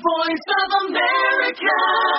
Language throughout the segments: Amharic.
voice of America.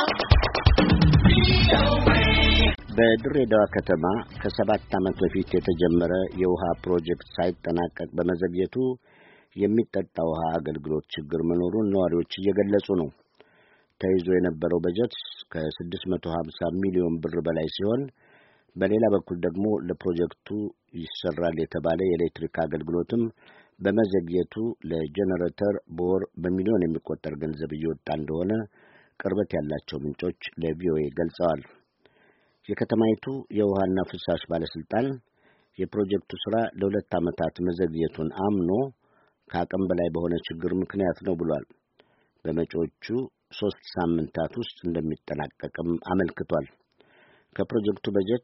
በድሬዳዋ ከተማ ከ7 ዓመት በፊት የተጀመረ የውሃ ፕሮጀክት ሳይጠናቀቅ በመዘግየቱ የሚጠጣ ውሃ አገልግሎት ችግር መኖሩን ነዋሪዎች እየገለጹ ነው። ተይዞ የነበረው በጀት ከ650 ሚሊዮን ብር በላይ ሲሆን በሌላ በኩል ደግሞ ለፕሮጀክቱ ይሰራል የተባለ የኤሌክትሪክ አገልግሎትም በመዘግየቱ ለጄኔሬተር በወር በሚሊዮን የሚቆጠር ገንዘብ እየወጣ እንደሆነ ቅርበት ያላቸው ምንጮች ለቪኦኤ ገልጸዋል። የከተማይቱ የውሃና ፍሳሽ ባለስልጣን የፕሮጀክቱ ሥራ ለ2 ዓመታት መዘግየቱን አምኖ ከአቅም በላይ በሆነ ችግር ምክንያት ነው ብሏል። በመጪዎቹ 3 ሳምንታት ውስጥ እንደሚጠናቀቅም አመልክቷል። ከፕሮጀክቱ በጀት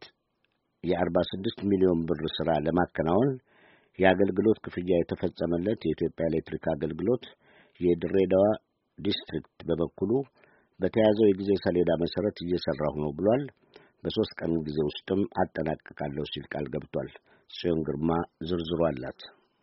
የ46 ሚሊዮን ብር ሥራ ለማከናወን የአገልግሎት ክፍያ የተፈጸመለት የኢትዮጵያ ኤሌክትሪክ አገልግሎት የድሬዳዋ ዲስትሪክት በበኩሉ በተያዘው የጊዜ ሰሌዳ መሰረት እየሰራሁ ነው ብሏል። በ3 ቀን ጊዜ ውስጥም አጠናቅቃለሁ ሲል ቃል ገብቷል። ጽዮን ግርማ ዝርዝሩ አላት።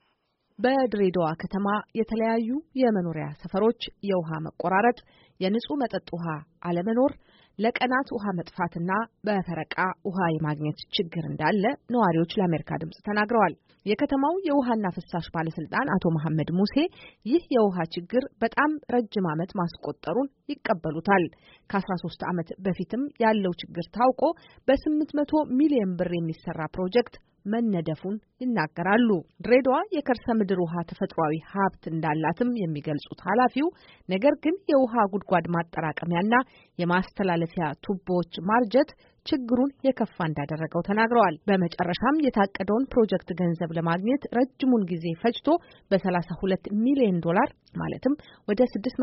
በድሬዳዋ ከተማ የተለያዩ የመኖሪያ ሰፈሮች የውሃ መቆራረጥ፣ የንጹህ መጠጥ ውሃ አለመኖር፣ ለቀናት ውሃ መጥፋትና በፈረቃ ውሃ የማግኘት ችግር እንዳለ ነዋሪዎች ለአሜሪካ ድምጽ ተናግረዋል። የከተማው የውሃና ፍሳሽ ባለስልጣን አቶ መሐመድ ሙሴ ይህ የውሃ ችግር በጣም ረጅም ዓመት ማስቆጠሩን ይቀበሉታል። ከ13 ዓመት በፊትም ያለው ችግር ታውቆ በ800 ሚሊዮን ብር የሚሰራ ፕሮጀክት መነደፉን ይናገራሉ። ድሬዳዋ የከርሰ ምድር ውሃ ተፈጥሯዊ ሀብት እንዳላትም የሚገልጹት ኃላፊው ነገር ግን የውሃ ጉድጓድ ማጠራቀሚያና የማስተላለፊያ ቱቦዎች ማርጀት ችግሩን የከፋ እንዳደረገው ተናግረዋል። በመጨረሻም የታቀደውን ፕሮጀክት ገንዘብ ለማግኘት ረጅሙን ጊዜ ፈጅቶ በ32 ሚሊዮን ዶላር ማለትም ወደ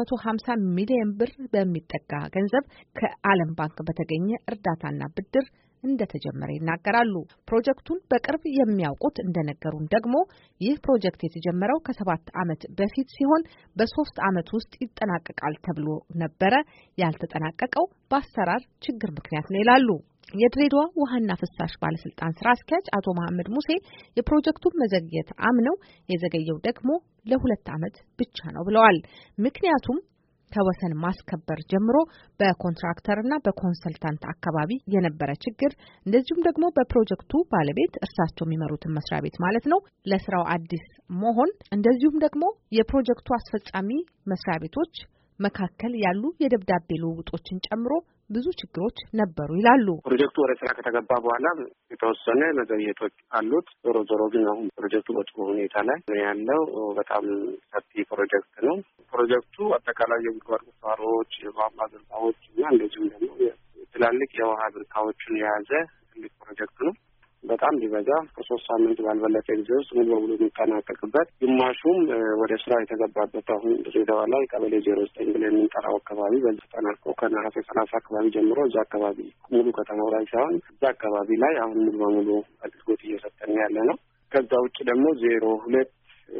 650 ሚሊዮን ብር በሚጠጋ ገንዘብ ከዓለም ባንክ በተገኘ እርዳታና ብድር እንደተጀመረ ይናገራሉ። ፕሮጀክቱን በቅርብ የሚያውቁት እንደነገሩን ደግሞ ይህ ፕሮጀክት የተጀመረው ከ7 ዓመት በፊት ሲሆን በ3 ዓመት ውስጥ ይጠናቀቃል ተብሎ ነበረ። ያልተጠናቀቀው በአሰራር ችግር ምክንያት ነው ይላሉ። የድሬዳዋ ውሃና ፍሳሽ ባለስልጣን ስራ አስኪያጅ አቶ መሐመድ ሙሴ የፕሮጀክቱን መዘግየት አምነው የዘገየው ደግሞ ለ2 ዓመት ብቻ ነው ብለዋል። ምክንያቱም ከወሰን ማስከበር ጀምሮ በኮንትራክተርና በኮንሰልታንት አካባቢ የነበረ ችግር እንደዚሁም ደግሞ በፕሮጀክቱ ባለቤት እርሳቸው የሚመሩትን መስሪያ ቤት ማለት ነው ለስራው አዲስ መሆን እንደዚሁም ደግሞ የፕሮጀክቱ አስፈጻሚ መስሪያ ቤቶች መካከል ያሉ የደብዳቤ ልውውጦችን ጨምሮ ብዙ ችግሮች ነበሩ ይላሉ። ፕሮጀክቱ ወደ ስራ ከተገባ በኋላ የተወሰነ መዘግየቶች አሉት። ዞሮ ግን አሁን ፕሮጀክቱ በጥሩ ሁኔታ ላይ ያለው በጣም ሰፊ ፕሮጀክት ነው። ፕሮጀክቱ አጠቃላይ የጉድጓድ ቁፋሮዎች፣ የቧንቧ ዝርጋታዎች እና እንደዚሁም ደግሞ ትላልቅ የውሃ ዝርጋታዎችን የያዘ ትልቅ ፕሮጀክት ነው። በጣም ቢበዛ ከ3 ሳምንት ባልበለጠ ጊዜ ውስጥ ሙሉ በሙሉ የሚጠናቀቅበት ግማሹም ወደ ስራ የተገባበት አሁን ድሬዳዋ ላይ ቀበሌ 09 ብለን የምንጠራው አካባቢ በዚህ ተጠናቆ ከነሐሴ 30 አካባቢ ጀምሮ እዛ አካባቢ ሙሉ ከተማው ላይ ሳይሆን እዛ አካባቢ ላይ አሁን ሙሉ በሙሉ አገልግሎት እየሰጠን ያለ ነው። ከዛ ውጭ ደግሞ 02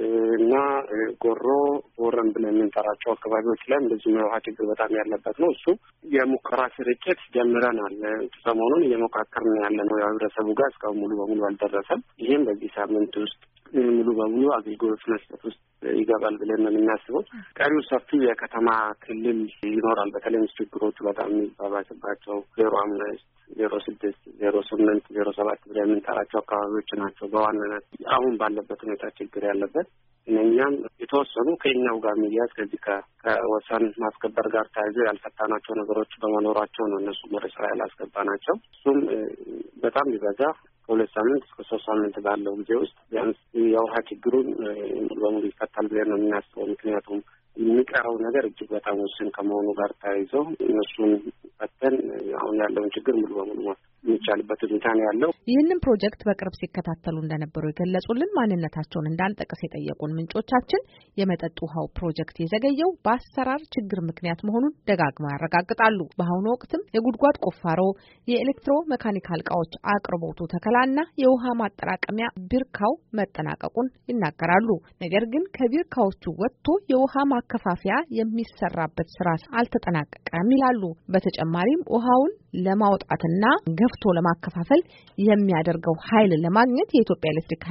እና ጎሮ ቦረን ብለን የምንጠራቸው አካባቢዎች ላይ እንደዚህ የውሃ ችግር በጣም ያለበት ነው። እሱ የሙከራ ስርጭት ጀምረናል። ሰሞኑን እየሞካከርን ያለ ነው። ህብረተሰቡ ጋር እስካሁን ሙሉ በሙሉ አልደረሰም። ይህም በዚህ ሳምንት ውስጥ ሙሉ በሙሉ አገልግሎት መስጠት ውስጥ ይገባል ብለን ነው የምናስበው። ቀሪው ሰፊ የከተማ ክልል ይኖራል። በተለይም ችግሮቹ በጣም የሚባባስባቸው 05 06 08 07 ብለን የምንጠራቸው አካባቢዎች ናቸው በዋናነት አሁን ባለበት ሁኔታ ችግር ያለበት። እኛም የተወሰኑ ከኛው ጋር የሚያዝ ከዚህ ከወሰን ማስከበር ጋር ተያይዞ ያልፈታናቸው ነገሮች በመኖራቸው ነው እነሱ ወደ ስራ ያላስገባናቸው። እሱም በጣም ቢበዛ ከ2 ሳምንት እስከ 3 ሳምንት ባለው ጊዜ ውስጥ ቢያንስ የውሃ ችግሩን ሙሉ በሙሉ ይፈታል ብለን ነው የምናስበው። ምክንያቱም የሚቀረው ነገር እጅግ በጣም ውስን ከመሆኑ ጋር ተያይዞ እነሱን ፈተን አሁን ያለውን ችግር ሙሉ በሙሉ የሚቻልበት ሁኔታ ነው ያለው። ይህንን ፕሮጀክት በቅርብ ሲከታተሉ እንደነበሩ የገለጹልን ማንነታቸውን እንዳንጠቅስ የጠየቁን ምንጮቻችን የመጠጥ ውሃው ፕሮጀክት የዘገየው በአሰራር ችግር ምክንያት መሆኑን ደጋግመው ያረጋግጣሉ። በአሁኑ ወቅትም የጉድጓድ ቁፋሮ፣ የኤሌክትሮ መካኒካል እቃዎች አቅርቦቱ ተከላና የውሃ ማጠራቀሚያ ቢርካው መጠናቀቁን ይናገራሉ። ነገር ግን ከቢርካዎቹ ወጥቶ የውሃ ማከፋፈያ የሚሰራበት ስራ አልተጠናቀቀም ይላሉ። በተጨማሪም ውሃውን ለማውጣትና ገፍቶ ለማከፋፈል የሚያደርገው ኃይል ለማግኘት የኢትዮጵያ ኤሌክትሪክ ኃይል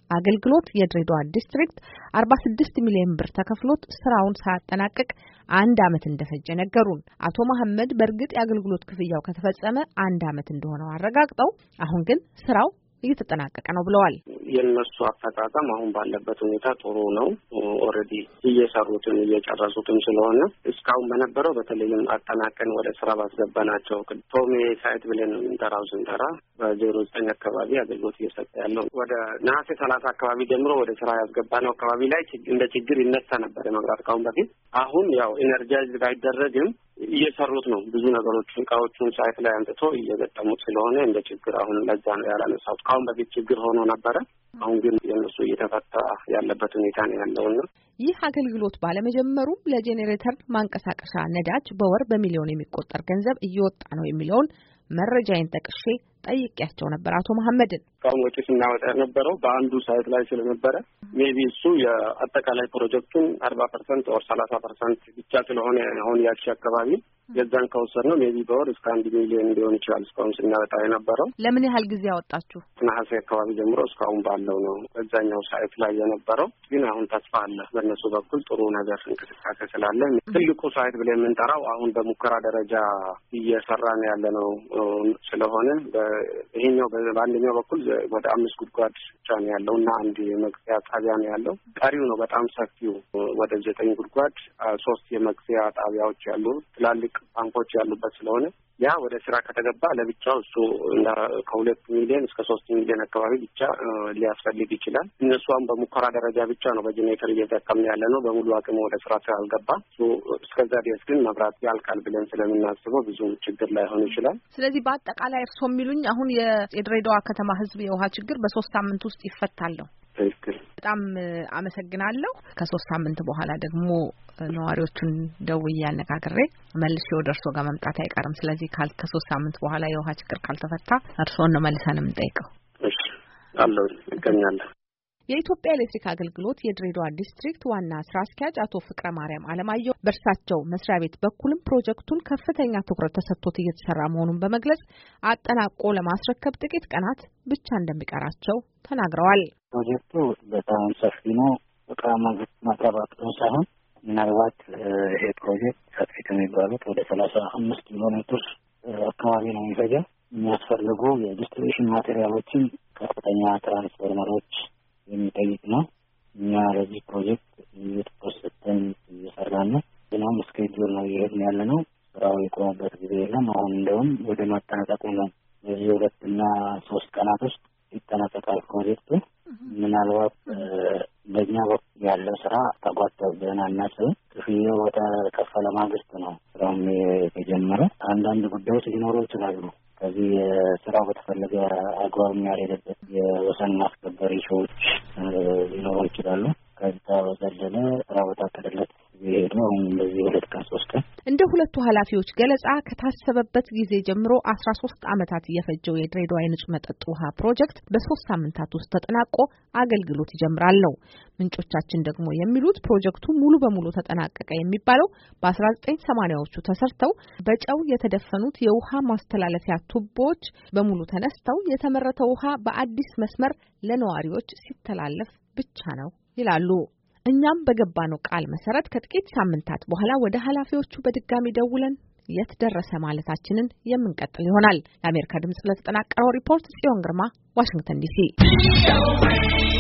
አገልግሎት የድሬዳዋ ዲስትሪክት 46 ሚሊዮን ብር ተከፍሎት ስራውን ሳያጠናቅቅ 1 ዓመት እንደፈጀ ነገሩን። አቶ መሐመድ በእርግጥ የአገልግሎት ክፍያው ከተፈጸመ 1 ዓመት እንደሆነው አረጋግጠው አሁን ግን ስራው እየተጠናቀቀ ነው ብለዋል። የነሱ አፈጻጸም አሁን ባለበት ሁኔታ ጥሩ ነው። ኦልሬዲ እየሰሩትን እየጨረሱትን ስለሆነ እስካሁን በነበረው በተለይም አጠናቀን ወደ ስራ ባስገባናቸው ቶሜ ሳይት ብለን የምንጠራው ስንጠራ በ09 አካባቢ አገልግሎት እየሰጠ ያለው ወደ ነሐሴ 30 አካባቢ ጀምሮ ወደ ስራ ያስገባነው አካባቢ ላይ እንደ ችግር ይነሳ ነበር መብራት ካሁን በፊት። አሁን ያው ኢነርጃይዝ ባይደረግም እየሰሩት ነው። ብዙ ነገሮችን እቃዎቹን ሳይት ላይ አንጥቶ እየገጠሙት ስለሆነ እንደ ችግር አሁን ለዛ ነው ያላነሳሁት። ካሁን በፊት ችግር ሆኖ ነበረ። አሁን ግን የነሱ እየተፈታ ያለበት ሁኔታ ነው ያለውና ይህ አገልግሎት ባለመጀመሩም ለጄኔሬተር ማንቀሳቀሻ ነዳጅ በወር በሚሊዮን የሚቆጠር ገንዘብ እየወጣ ነው የሚለውን መረጃዬን ጠቅሼ ጠይቄያቸው ነበር አቶ መሐመድን። ካሁን ወጪ ስናወጣ የነበረው በአንዱ ሳይት ላይ ስለነበረ ሜቢ እሱ የአጠቃላይ ፕሮጀክቱን 40% or 30% ብቻ ስለሆነ አሁን ያቺ አካባቢ የዛን ከወሰድነው ሜቢ በወር እስከ 1 ሚሊዮን ሊሆን ይችላል እስካሁን ስናወጣ የነበረው። ለምን ያህል ጊዜ ያወጣችሁ? ነሐሴ አካባቢ ጀምሮ እስካሁን ባለው ነው በዛኛው ሳይት ላይ የነበረው። ግን አሁን ተስፋ አለ በእነሱ በኩል ጥሩ ነገር እንቅስቃሴ ስላለ ትልቁ ሳይት ብለን የምንጠራው አሁን በሙከራ ደረጃ እየሰራን ያለ ነው ስለሆነ ይሄኛው በአንደኛው በኩል ወደ 5 ጉድጓድ ብቻ ነው ያለው እና 1 የመግቢያ ጣቢያ ነው ያለው። ቀሪው ነው በጣም ሰፊው ወደ 9 ጉድጓድ 3 የመግቢያ ጣቢያዎች ያሉ ትላልቅ ፓምፖች ያሉበት ስለሆነ ያ ወደ ስራ ከተገባ ለብቻው እሱ ከ2 ሚሊዮን እስከ 3 ሚሊዮን አካባቢ ብቻ ሊያስፈልግ ይችላል። እነሱም በሙከራ ደረጃ ብቻ ነው በጄኔሬተር እየተጠቀምን ያለ ነው። በሙሉ አቅሙ ወደ ስራ ስላልገባ እስከዛ ድረስ ግን መብራት ያልቃል ብለን ስለምናስበው ብዙ ችግር ላይሆን ይችላል። ስለዚህ በአጠቃላይ እርስዎ የሚሉኝ አሁን የድሬዳዋ ከተማ ህዝብ የውሃ ችግር በ3 ሳምንት ውስጥ ይፈታል ነው? ትክክል። በጣም አመሰግናለሁ። ከ3 ሳምንት በኋላ ደግሞ ነዋሪዎቹን ደውዬ አነጋግሬ መልሼ ወደ እርስዎ ጋር መምጣት አይቀርም። ስለዚህ ከ3 ሳምንት በኋላ የውሃ ችግር ካልተፈታ እርስዎን ነው መልሰን የምንጠይቀው። እሺ አለው ይገኛለሁ። የኢትዮጵያ ኤሌክትሪክ አገልግሎት የድሬዳዋ ዲስትሪክት ዋና ስራ አስኪያጅ አቶ ፍቅረ ማርያም አለማየሁ በእርሳቸው መስሪያ ቤት በኩልም ፕሮጀክቱን ከፍተኛ ትኩረት ተሰጥቶት እየተሰራ መሆኑን በመግለጽ አጠናቆ ለማስረከብ ጥቂት ቀናት ብቻ እንደሚቀራቸው ተናግረዋል። ፕሮጀክቱ በጣም ሰፊ ነው። እቃ ማቅረብ ሳይሆን ምናልባት ይሄ ፕሮጀክት ሰፊ ከሚባሉት ወደ 35 ኪሎ ሜትር አካባቢ ነው የሚፈጀው። የሚያስፈልጉ የዲስትሪቢዩሽን ማቴሪያሎችን ከፍተኛ ትራንስፎርመሮች የሚጠይቅ ነው። እኛ ለዚህ ፕሮጀክት እየተወሰደን እየሰራን ነው። ግን ስኬጁል ነው እየሄድን ያለ ነው። ስራው የቆመበት ጊዜ የለም። አሁን እንደውም ወደ ማጠናቀቁ ነው። በዚህ 2 እና 3 ቀናት ውስጥ ይጠናቀቃል ፕሮጀክቱ። ምናልባት በእኛ በኩል ያለው ስራ ተጓተው ብለን አናስብም። ክፍያው በተከፈለ ማግስት ነው ስራውም የተጀመረው። አንዳንድ ጉዳዮች ሊኖሩ ይችላሉ። ከዚህ ስራው በተፈለገ አግባብ ያልሄደበት የወሰን ማስከበር ኢሹዎች ሊኖሩ ይችላሉ። ከዛ በዘለለ ስራው በታቀደለት ሄዶ አሁን በዚህ 2 ቀን 3 ቀን እንደ ሁለቱ ኃላፊዎች ገለጻ ከታሰበበት ጊዜ ጀምሮ 13 ዓመታት የፈጀው የድሬዳዋ የንጹህ መጠጥ ውሃ ፕሮጀክት በ3 ሳምንታት ውስጥ ተጠናቆ አገልግሎት ይጀምራል ነው። ምንጮቻችን ደግሞ የሚሉት ፕሮጀክቱ ሙሉ በሙሉ ተጠናቀቀ የሚባለው በ1980ዎቹ ተሰርተው በጨው የተደፈኑት የውሃ ማስተላለፊያ ቱቦዎች በሙሉ ተነስተው የተመረተው ውሃ በአዲስ መስመር ለነዋሪዎች ሲተላለፍ ብቻ ነው ይላሉ። እኛም በገባነው ቃል መሰረት ከጥቂት ሳምንታት በኋላ ወደ ኃላፊዎቹ በድጋሚ ደውለን የት ደረሰ ማለታችንን የምንቀጥል ይሆናል። ለአሜሪካ ድምጽ ለተጠናቀረው ሪፖርት ጽዮን ግርማ፣ ዋሽንግተን ዲሲ።